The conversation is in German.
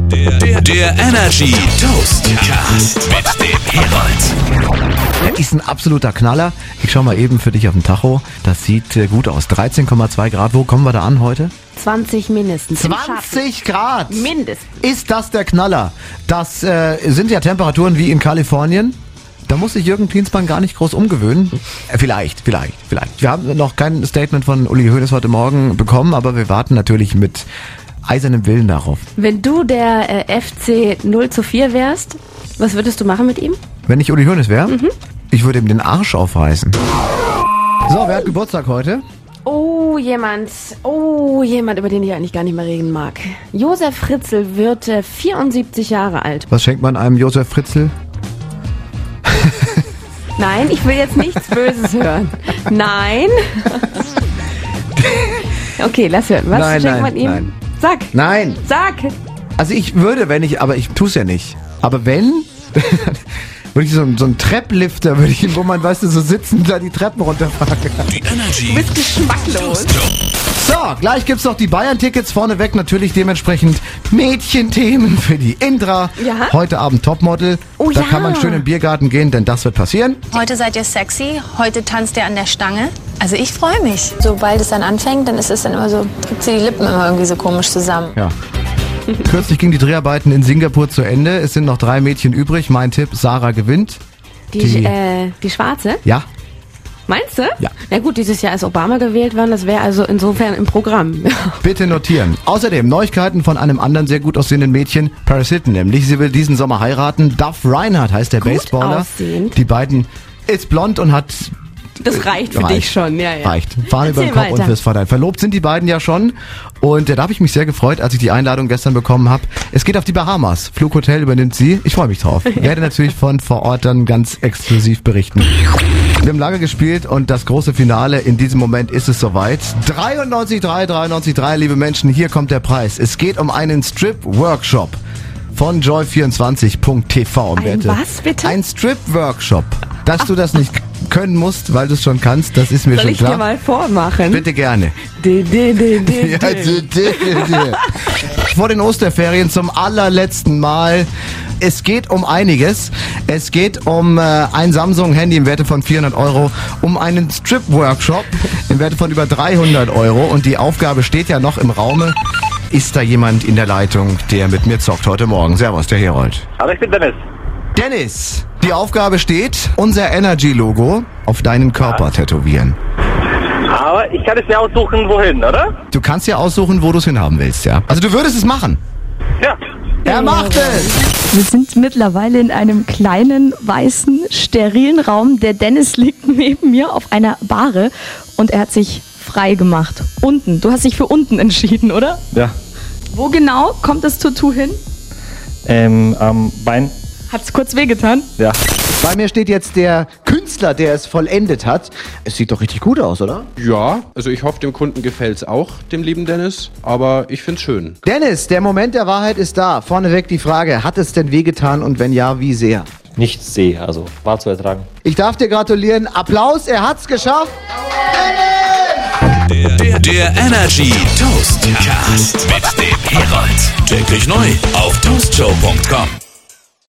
Der Energy Toast Cast mit dem Herold. Der ist ein absoluter Knaller. Ich schau mal eben für dich auf den Tacho. Das sieht gut aus. 13,2 Grad. Wo kommen wir da an heute? 20 mindestens. 20 Grad! Mindestens. Ist das der Knaller? Das sind ja Temperaturen wie in Kalifornien. Da muss sich Jürgen Klinsmann gar nicht groß umgewöhnen. Vielleicht. Wir haben noch kein Statement von Uli Hoeneß heute Morgen bekommen, aber wir warten natürlich mit eisernem Willen darauf. Wenn du der FC 0:4 wärst, was würdest du machen mit ihm? Wenn ich Uli Hoeneß wäre? Ich würde ihm den Arsch aufreißen. So, wer hat Geburtstag heute? Jemand, über den ich eigentlich gar nicht mehr reden mag. Josef Fritzl wird 74 Jahre alt. Was schenkt man einem Josef Fritzl? Nein, ich will jetzt nichts Böses hören. Nein. Okay, lass hören. Was schenkt man ihm? Nein. Sag. Nein. Sag. Also ich würde, aber ich tue es ja nicht. Aber wenn, würde ich so einen Trepplifter, wo man, weißt du, so sitzen, da die Treppen runterfahren kann. Die Energy. Du bist geschmacklos. So, gleich gibt's noch die Bayern-Tickets. Vorneweg natürlich dementsprechend Mädchenthemen für die Indra. Ja. Heute Abend Topmodel. Da kann man schön in den Biergarten gehen, denn das wird passieren. Heute seid ihr sexy, heute tanzt ihr an der Stange. Also ich freue mich. Sobald es dann anfängt, dann ist es dann immer so, drückt sie die Lippen immer irgendwie so komisch zusammen. Ja. Kürzlich gingen die Dreharbeiten in Singapur zu Ende. Es sind noch 3 Mädchen übrig. Mein Tipp, Sarah gewinnt. Die Schwarze? Ja. Meinst du? Ja. Na gut, dieses Jahr ist Obama gewählt worden, das wäre also insofern im Programm. Bitte notieren. Außerdem Neuigkeiten von einem anderen sehr gut aussehenden Mädchen, Paris Hilton nämlich. Sie will diesen Sommer heiraten. Duff Reinhardt heißt der Gut Baseballer. aussehend. Die beiden ist blond und hat... Das reicht für dich schon, ja. Reicht. Fahren über den Erzähl Kopf und weiter. fürs Vater. Verlobt sind die beiden ja schon. Und da habe ich mich sehr gefreut, als ich die Einladung gestern bekommen habe. Es geht auf die Bahamas. Flughotel übernimmt sie. Ich freue mich drauf. Werde natürlich von vor Ort dann ganz exklusiv berichten. Wir haben lange gespielt und das große Finale, in diesem Moment ist es soweit. 93,3, liebe Menschen, hier kommt der Preis. Es geht um einen Strip-Workshop von joy24.tv. Ein was, bitte? Ein Strip-Workshop. Dass du das nicht können musst, weil du es schon kannst, das ist mir Soll schon ich klar. dir mal vormachen? Bitte gerne. Ja, Vor den Osterferien zum allerletzten Mal. Es geht um einiges. Es geht um ein Samsung-Handy im Werte von 400 €, um einen Strip-Workshop im Werte von über 300 € und die Aufgabe steht ja noch im Raume. Ist da jemand in der Leitung, der mit mir zockt heute Morgen? Servus, der Herold. Hallo, ich bin Dennis. Dennis, die Aufgabe steht, unser Energy-Logo auf deinen Körper tätowieren. Aber ich kann es mir aussuchen, wohin, oder? Du kannst ja aussuchen, wo du es hinhaben willst, ja? Also du würdest es machen? Ja. Er macht es! Wir sind mittlerweile in einem kleinen, weißen, sterilen Raum. Der Dennis liegt neben mir auf einer Bahre und er hat sich frei gemacht. Unten. Du hast dich für unten entschieden, oder? Ja, Wo genau kommt das Tattoo hin? am Bein, Hat's kurz wehgetan? ja. Bei mir steht jetzt der Künstler, der es vollendet hat. Es sieht doch richtig gut aus, oder? Ja, also ich hoffe, dem Kunden gefällt's auch, dem lieben Dennis, aber ich find's schön. Dennis, der Moment der Wahrheit ist da. Vorneweg die Frage, hat es denn wehgetan und wenn ja, wie sehr? Nicht sehr, also war zu ertragen. Ich darf dir gratulieren. Applaus, er hat's geschafft. Der Energy Toast Cast mit dem Herold. Täglich neu auf toastshow.com.